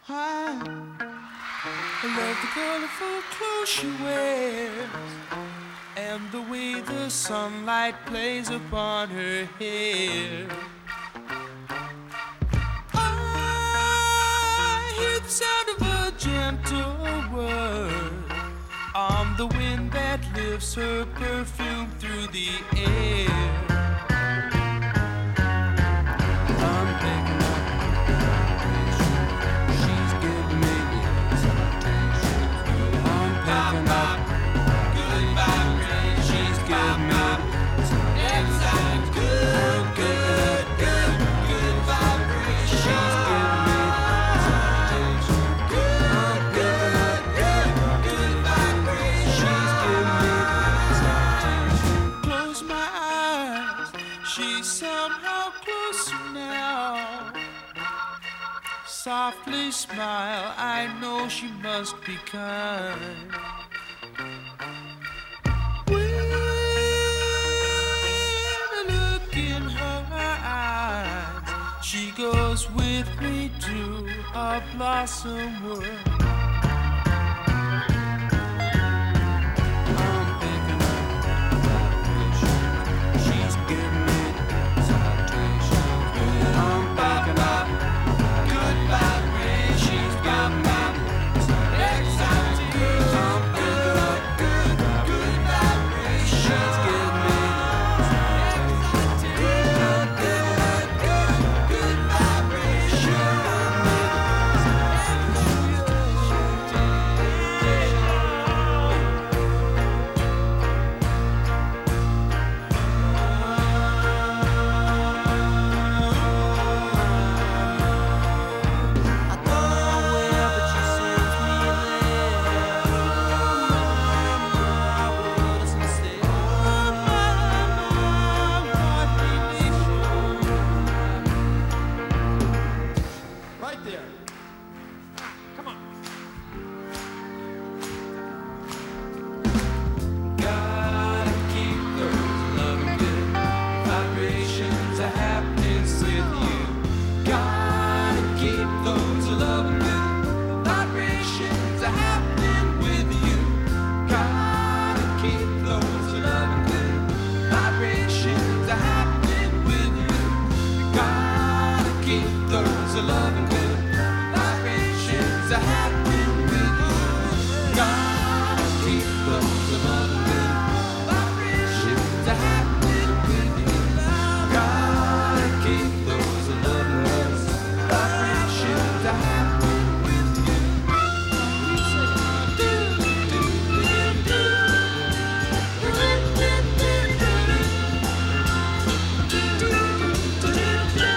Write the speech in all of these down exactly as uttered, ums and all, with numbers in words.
I, I love the colorful clothes she wears and the way the sunlight plays upon her hair. I hear the sound of a gentle word on the wind that lifts her perfume through the air. I'm picking up vibration. She's giving me excitation. I'm picking up good vibration. She's giving me excitation. Good, good, good, good vibration. She's giving me excitation. I'm picking up good, good vibration. She's giving me excitation. Close my eyes. She's somehow closer now. Softly smile, I know she must be kind. When I look in her eyes, she goes with me to a blossom world. I'm picking up vibration. She's giving me excitation. I'm picking up good vibration. She's got me excited. I'm picking up good, good vibration. She's giving me excited. I'm picking up good, good vibration. I don't know where, but she sends me there. My words instead. My heart really shows. Right there. Come on. Gotta keep those loving good vibrations a happening with you. Gotta keep those loving good vibrations a happening with you. Gotta keep those loving good vibrations a happening with you. Gotta keep those loving good vibrations a happening with you. Gotta keep those loving good vibrations a happening with you. Gotta keep those loving good vibrations a happening with you. Do, do, do, do. Do, do, do, do. Do, do, do, do.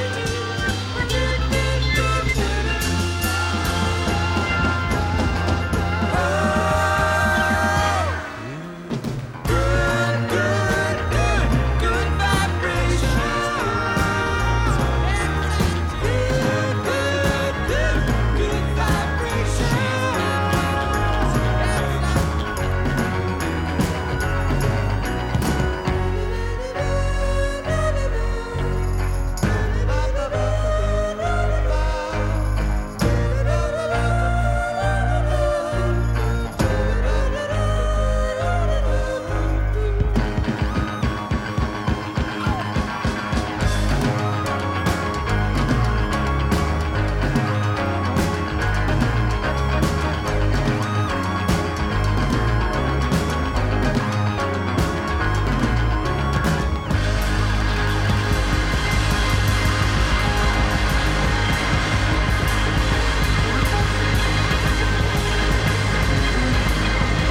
Good, good, good, good vibrations. Good, good, good, good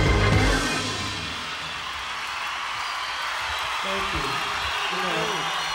Thank you. Good night.